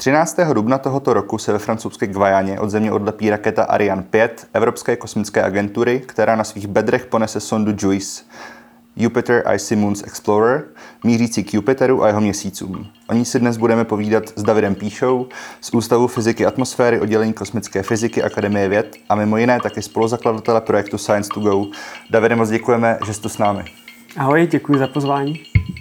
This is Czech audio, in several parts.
13. dubna tohoto roku se ve francouzské Guyaně od Země odlepí raketa Ariane 5 Evropské kosmické agentury, která na svých bedrech ponese sondu JUICE, Jupiter Icy Moons Explorer, mířící k Jupiteru a jeho měsícům. O ní si dnes budeme povídat s Davidem Píšou z Ústavu fyziky atmosféry oddělení kosmické fyziky Akademie věd a mimo jiné taky spoluzakladatele projektu Science2Go. Davide, moc děkujeme, že jste s námi. Ahoj, děkuji za pozvání.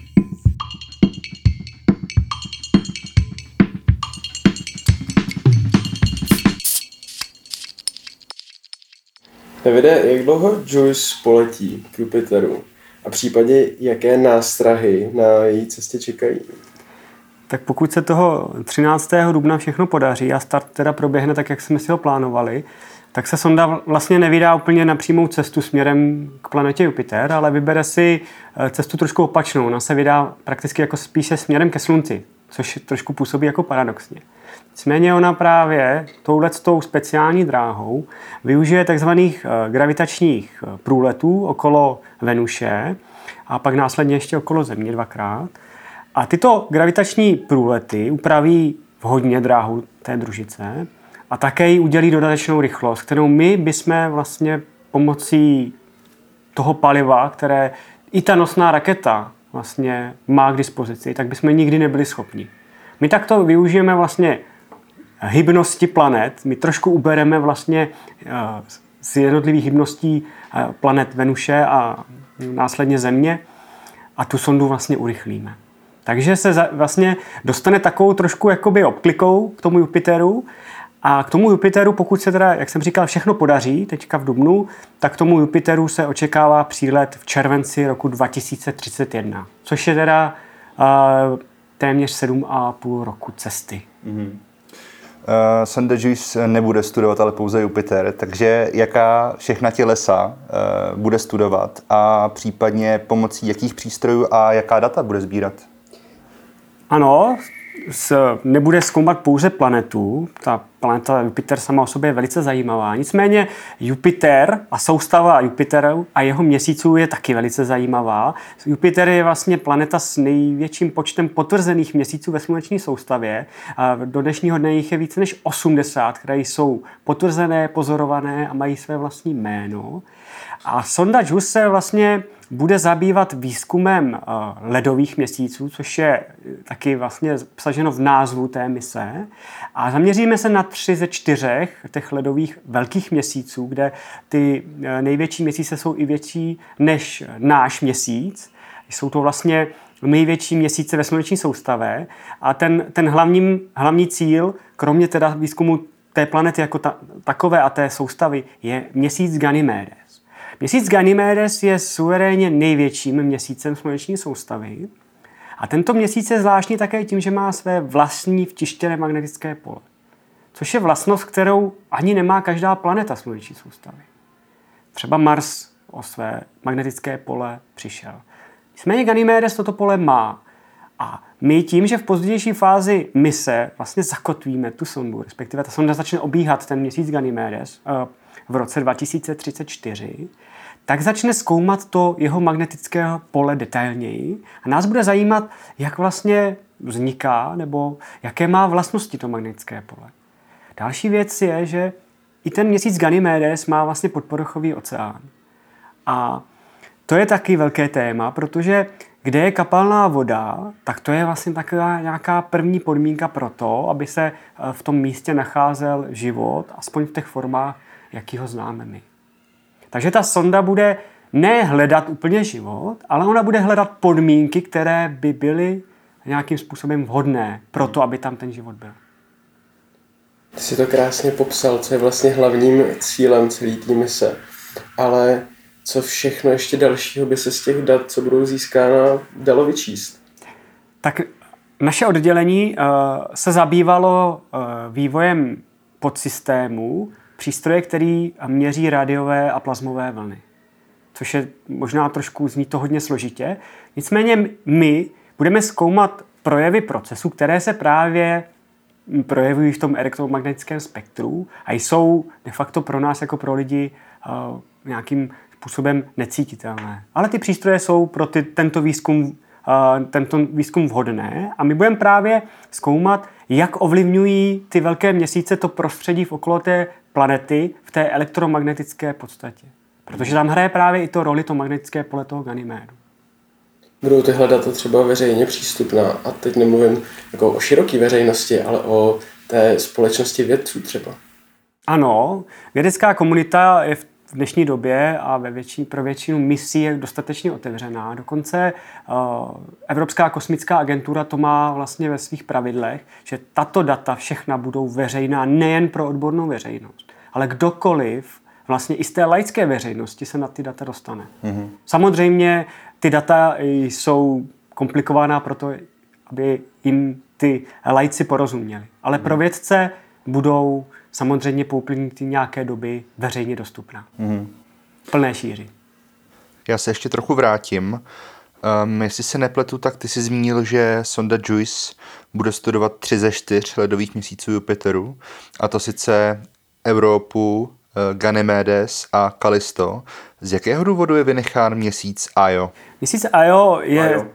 Davide, jak dlouho JUICE poletí k Jupiteru a případně jaké nástrahy na její cestě čekají? Tak pokud se toho 13. dubna všechno podaří a start teda proběhne tak, jak jsme si ho plánovali, tak se sonda vlastně nevydá úplně na přímou cestu směrem k planetě Jupiter, ale vybere si cestu trošku opačnou. Ona se vydá prakticky jako spíše směrem ke Slunci, což trošku působí jako paradoxně. Nicméně ona právě touhletou speciální dráhou využije takzvaných gravitačních průletů okolo Venuše a pak následně ještě okolo Země dvakrát. A tyto gravitační průlety upraví vhodně dráhu té družice a také jí udělí dodatečnou rychlost, kterou my bychom vlastně pomocí toho paliva, které i ta nosná raketa vlastně má k dispozici, tak bychom nikdy nebyli schopni. My takto využijeme vlastně hybnosti planet. My trošku ubereme vlastně z jednotlivých hybností planet Venuše a následně Země a tu sondu vlastně urychlíme. Takže se vlastně dostane takovou trošku jakoby obklikou k tomu Jupiteru a k tomu Jupiteru, pokud se teda, jak jsem říkal, všechno podaří teďka v dubnu, tak k tomu Jupiteru se očekává přílet v červenci roku 2031, což je teda téměř 7,5 roku cesty. Mm-hmm. Sonda JUICE nebude studovat ale pouze Jupiter, takže jaká všechna tělesa bude studovat a případně pomocí jakých přístrojů a jaká data bude sbírat? Ano, nebude zkoumat pouze planetu. Ta planeta Jupiter sama o sobě je velice zajímavá. Nicméně Jupiter a soustava Jupiteru a jeho měsíců je taky velice zajímavá. Jupiter je vlastně planeta s největším počtem potvrzených měsíců ve sluneční soustavě. A do dnešního dne jich je více než 80, které jsou potvrzené, pozorované a mají své vlastní jméno. A sonda JUICE se vlastně bude zabývat výzkumem ledových měsíců, což je taky vlastně obsaženo v názvu té mise. A zaměříme se na 3 ze 4 těch ledových velkých měsíců, kde ty největší měsíce jsou i větší než náš měsíc. Jsou to vlastně největší měsíce ve sluneční soustavě. A ten hlavní cíl, kromě teda výzkumu té planety jako takové a té soustavy, je měsíc Ganymedes. Měsíc Ganymedes je suverénně největším měsícem sluneční soustavy a tento měsíc je zvláštní také tím, že má své vlastní vtištěné magnetické pole, což je vlastnost, kterou ani nemá každá planeta sluneční soustavy. Třeba Mars o své magnetické pole přišel. Nicméně Ganymedes toto pole má a my tím, že v pozdější fázi mise vlastně zakotvíme tu sondu, respektive ta sonda začne obíhat ten měsíc Ganymedes v roce 2034, tak začne zkoumat to jeho magnetické pole detailněji a nás bude zajímat, jak vlastně vzniká nebo jaké má vlastnosti to magnetické pole. Další věc je, že i ten měsíc Ganymedes má vlastně podpovrchový oceán. A to je taky velké téma, protože kde je kapalná voda, tak to je vlastně taková nějaká první podmínka pro to, aby se v tom místě nacházel život, aspoň v těch formách, jaký ho známe my. Takže ta sonda bude ne hledat úplně život, ale ona bude hledat podmínky, které by byly nějakým způsobem vhodné pro to, aby tam ten život byl. Ty jsi to krásně popsal, co je vlastně hlavním cílem celé té mise. Ale co všechno ještě dalšího by se z těch dat, co budou získána, dalo vyčíst? Tak naše oddělení se zabývalo vývojem podsystémů, přístroje, který měří rádiové a plazmové vlny. Což je možná trošku, zní to hodně složitě. Nicméně my budeme zkoumat projevy procesů, které se právě projevují v tom elektromagnetickém spektru a jsou de facto pro nás jako pro lidi nějakým způsobem necítitelné. Ale ty přístroje jsou pro tento výzkum tento výzkum vhodné a my budeme právě zkoumat, jak ovlivňují ty velké měsíce to prostředí v okolo té planety v té elektromagnetické podstatě. Protože tam hraje právě i to roli to magnetické pole toho Ganymédu. Budou tyhle data třeba veřejně přístupná a teď nemluvím jako o široké veřejnosti, ale o té společnosti vědců třeba. Ano, vědecká komunita je v dnešní době a pro většinu misí je dostatečně otevřená. Dokonce Evropská kosmická agentura to má vlastně ve svých pravidlech, že tato data všechna budou veřejná nejen pro odbornou veřejnost, ale kdokoliv vlastně i z té laické veřejnosti se na ty data dostane. Mm-hmm. Samozřejmě ty data jsou komplikovaná proto, aby jim ty laici porozuměli. Ale pro vědce budou samozřejmě po uplynutí nějaké doby veřejně dostupná. Plné šíři. Já se ještě trochu vrátím. Jestli se nepletu, tak ty jsi zmínil, že sonda JUICE bude studovat 3 ze 4 ledových měsíců Jupiteru, a to sice Evropu, Ganymedes a Callisto. Z jakého důvodu je vynechán měsíc Io? Měsíc Io je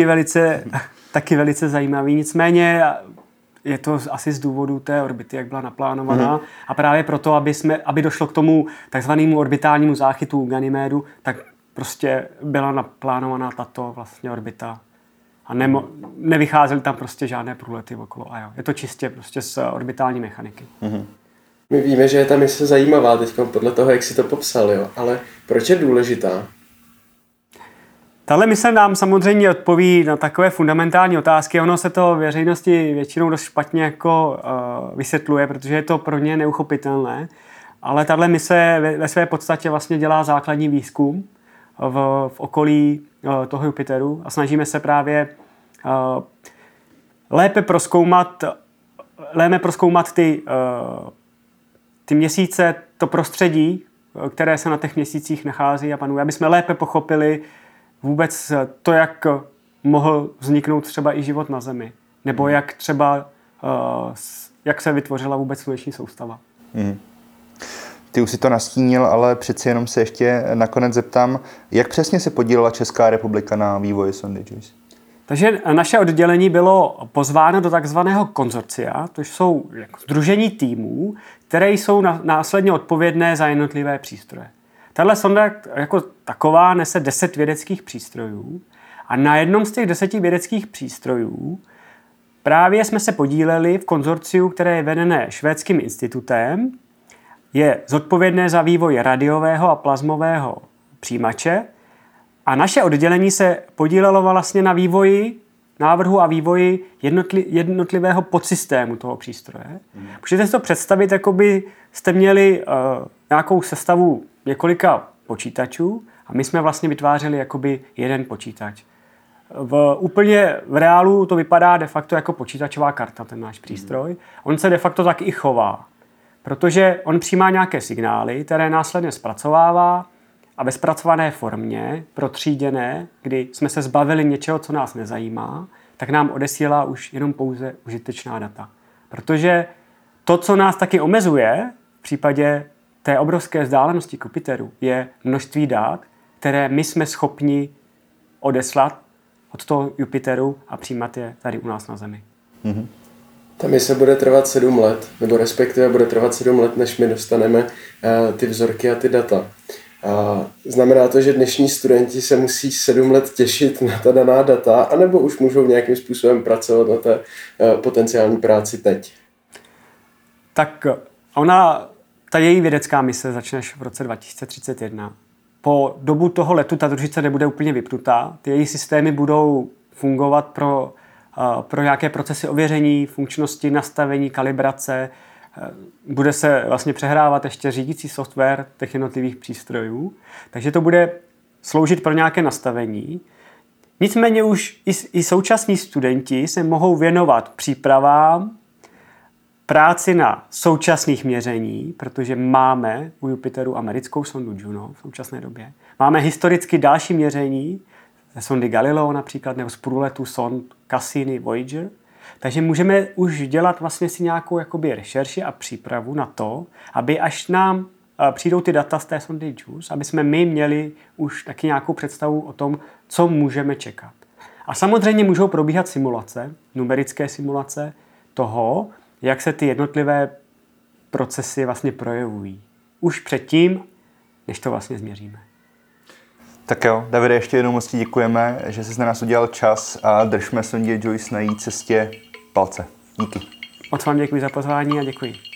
taky velice zajímavý, nicméně je to asi z důvodu té orbity, jak byla naplánovaná. A právě proto, aby došlo k tomu takzvanému orbitálnímu záchytu Ganymedu, tak prostě byla naplánovaná tato vlastně orbita. A nevycházely tam prostě žádné průlety okolo Io. Je to čistě prostě z orbitální mechaniky. My víme, že je ta mise zajímavá teď podle toho, jak si to popsal, jo? Ale proč je důležitá? Tahle mise nám samozřejmě odpoví na takové fundamentální otázky. Ono se to veřejnosti většinou dost špatně vysvětluje, protože je to pro ně neuchopitelné. Ale tahle mise ve své podstatě vlastně dělá základní výzkum v okolí toho Jupiteru a snažíme se právě lépe prozkoumat ty měsíce, to prostředí, které se na těch měsících nachází a panuje, aby jsme lépe pochopili vůbec to, jak mohl vzniknout třeba i život na Zemi. Nebo jak třeba, jak se vytvořila vůbec sluneční soustava. Ty už si to nastínil, ale přeci jenom se ještě nakonec zeptám, jak přesně se podílela Česká republika na vývoji sondy JUICE? Takže naše oddělení bylo pozváno do takzvaného konzorcia, to jsou sdružení týmů, které jsou následně odpovědné za jednotlivé přístroje. Tahle sonda jako taková nese 10 vědeckých přístrojů a na jednom z těch 10 vědeckých přístrojů právě jsme se podíleli v konzorciu, které je vedené švédským institutem, je zodpovědné za vývoj radiového a plazmového přijímače a naše oddělení se podílelo vlastně na návrhu a vývoji jednotlivého podsystému toho přístroje. Můžete si to představit, jako by jste měli nějakou sestavu několika počítačů a my jsme vlastně vytvářeli jakoby jeden počítač. V reálu to vypadá de facto jako počítačová karta, ten náš přístroj. On se de facto tak i chová, protože on přijímá nějaké signály, které následně zpracovává a ve zpracované formě, protříděné, kdy jsme se zbavili něčeho, co nás nezajímá, tak nám odesílá už jenom pouze užitečná data. Protože to, co nás taky omezuje v případě té obrovské vzdálenosti k Jupiteru, je množství dat, které my jsme schopni odeslat od toho Jupiteru a přijímat je tady u nás na Zemi. Ta mise bude trvat 7 let, nebo respektive bude trvat 7 let, než my dostaneme ty vzorky a ty data. A znamená to, že dnešní studenti se musí 7 let těšit na ta daná data, anebo už můžou nějakým způsobem pracovat na té potenciální práci teď? Tak ta její vědecká mise začne až v roce 2031. Po dobu toho letu ta družice nebude úplně vypnutá. Ty její systémy budou fungovat pro nějaké procesy ověření, funkčnosti, nastavení, kalibrace. Bude se vlastně přehrávat ještě řídící software těch jednotlivých přístrojů. Takže to bude sloužit pro nějaké nastavení. Nicméně už i současní studenti se mohou věnovat přípravám, práci na současných měření, protože máme u Jupiteru americkou sondu Juno v současné době. Máme historicky další měření, ze sondy Galileo například, nebo z průletu sond Cassini, Voyager. Takže můžeme už dělat vlastně si nějakou jakoby rešerši a přípravu na to, aby až nám přijdou ty data z té sondy JUICE, aby jsme my měli už taky nějakou představu o tom, co můžeme čekat. A samozřejmě můžou probíhat simulace, numerické simulace toho, jak se ty jednotlivé procesy vlastně projevují. Už předtím, než to vlastně změříme. Tak jo, Davide, ještě jednou moc ti děkujeme, že jsi na nás udělal čas a držme Sondě Joyce na její cestě palce. Díky. Moc vám děkuji za pozvání a děkuji.